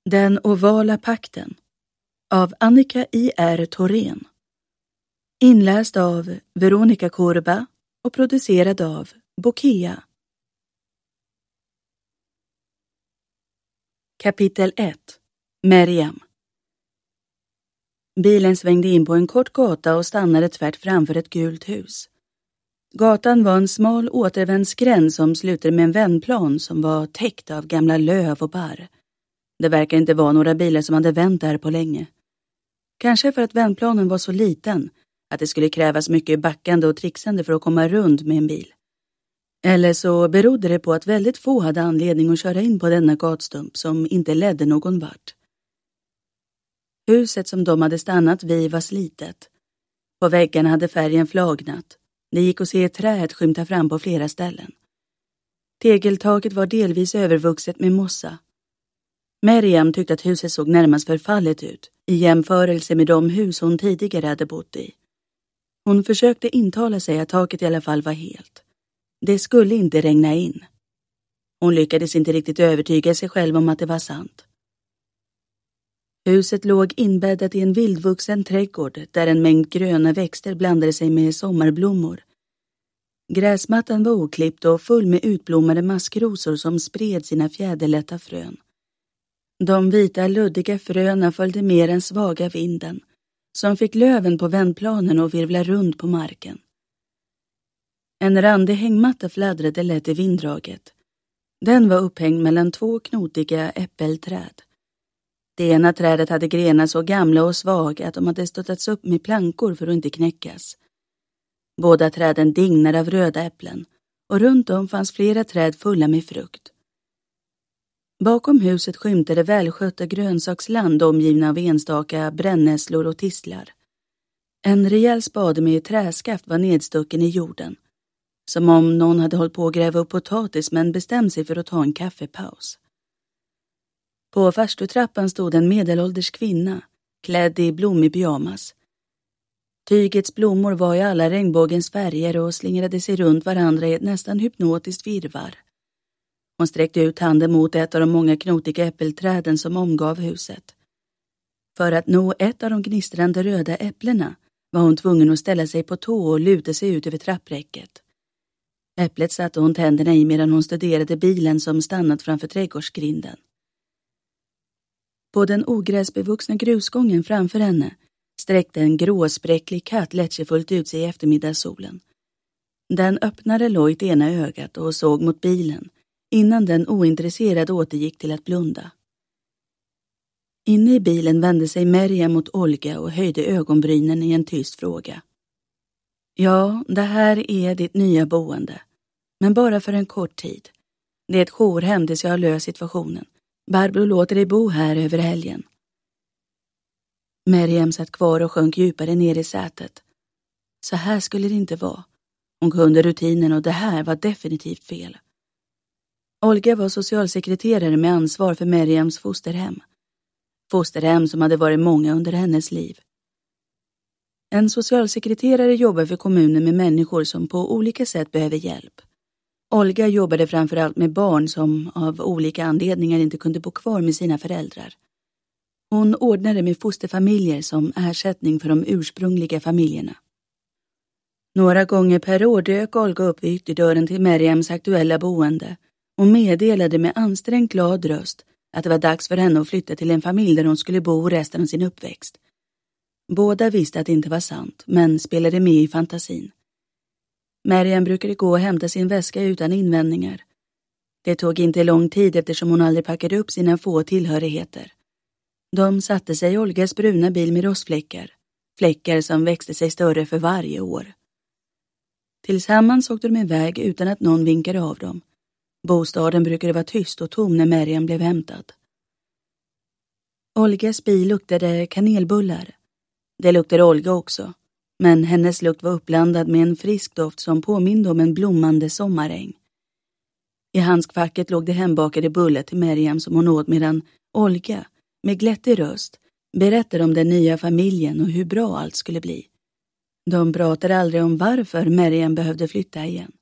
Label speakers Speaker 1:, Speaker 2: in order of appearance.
Speaker 1: Den ovala pakten av Annika I.R. Thorén. Inläst av Veronica Korba och producerad av Bokea. Kapitel 1. Meriam. Bilen svängde in på en kort gata och stannade tvärt framför ett gult hus. Gatan var en smal återvändsgränd som slutade med en vändplan som var täckt av gamla löv och barr. Det verkar inte vara några bilar som hade vänt där på länge. Kanske för att vändplanen var så liten att det skulle krävas mycket backande och trixande för att komma runt med en bil. Eller så berodde det på att väldigt få hade anledning att köra in på denna gatstump som inte ledde någon vart. Huset som de hade stannat vid var slitet. På väggarna hade färgen flagnat. Det gick att se ett träd skymta fram på flera ställen. Tegeltaket var delvis övervuxet med mossa. Meriam tyckte att huset såg närmast förfallet ut i jämförelse med de hus hon tidigare hade bott i. Hon försökte intala sig att taket i alla fall var helt. Det skulle inte regna in. Hon lyckades inte riktigt övertyga sig själv om att det var sant. Huset låg inbäddat i en vildvuxen trädgård där en mängd gröna växter blandade sig med sommarblommor. Gräsmattan var oklippt och full med utblommade maskrosor som spred sina fjäderlätta frön. De vita luddiga fröna följde med den svaga vinden som fick löven på vändplanen och virvla runt på marken. En randig hängmatta fladdrade lätt i vinddraget. Den var upphängd mellan två knotiga äppelträd. Det ena trädet hade grenar så gamla och svaga att de hade stöttats upp med plankor för att inte knäckas. Båda träden dignade av röda äpplen och runt om fanns flera träd fulla med frukt. Bakom huset skymtade välskötta grönsaksland omgivna av enstaka brännässlor och tistlar. En rejäl spade med träskaft var nedstucken i jorden, som om någon hade hållit på att gräva upp potatis men bestämt sig för att ta en kaffepaus. På farstutrappan stod en medelålders kvinna, klädd i blommig pyjamas. Tygets blommor var i alla regnbågens färger och slingrade sig runt varandra i ett nästan hypnotiskt virvar. Hon sträckte ut handen mot ett av de många knotiga äppelträden som omgav huset. För att nå ett av de gnistrande röda äpplena var hon tvungen att ställa sig på tå och luta sig ut över trappräcket. Äpplet satte hon tänderna i medan hon studerade bilen som stannat framför trädgårdsgrinden. På den ogräsbevuxna grusgången framför henne sträckte en gråspräcklig katt lättjefullt ut sig i eftermiddagssolen. Den öppnade lojt ena ögat och såg mot bilen innan den ointresserad återgick till att blunda. Inne i bilen vände sig Meriam mot Olga och höjde ögonbrynen i en tyst fråga. Ja, det här är ditt nya boende. Men bara för en kort tid. Det är ett jourhem tills jag har löst situationen. Barbro låter dig bo här över helgen. Meriam satt kvar och sjönk djupare ner i sätet. Så här skulle det inte vara. Hon kunde rutinen och det här var definitivt fel. Olga var socialsekreterare med ansvar för Meriams fosterhem. Fosterhem som hade varit många under hennes liv. En socialsekreterare jobbar för kommunen med människor som på olika sätt behöver hjälp. Olga jobbade framförallt med barn som av olika anledningar inte kunde bo kvar med sina föräldrar. Hon ordnade med fosterfamiljer som ersättning för de ursprungliga familjerna. Några gånger per år dök Olga upp vid ytterdörren till Meriams aktuella boende och meddelade med ansträngt glad röst att det var dags för henne att flytta till en familj där hon skulle bo resten av sin uppväxt. Båda visste att det inte var sant, men spelade med i fantasin. Meriam brukade gå och hämta sin väska utan invändningar. Det tog inte lång tid eftersom hon aldrig packade upp sina få tillhörigheter. De satte sig i Olgas bruna bil med rostfläckar. Fläckar som växte sig större för varje år. Tillsammans åkte de iväg utan att någon vinkade av dem. Bostaden brukade vara tyst och tom när Meriam blev hämtad. Olgas bil luktade kanelbullar. Det luktade Olga också. Men hennes lukt var uppblandad med en frisk doft som påminde om en blommande sommaräng. I handskfacket låg det hembakade bullar till Meriam som hon åt medan Olga, med glättig röst, berättade om den nya familjen och hur bra allt skulle bli. De pratade aldrig om varför Meriam behövde flytta igen.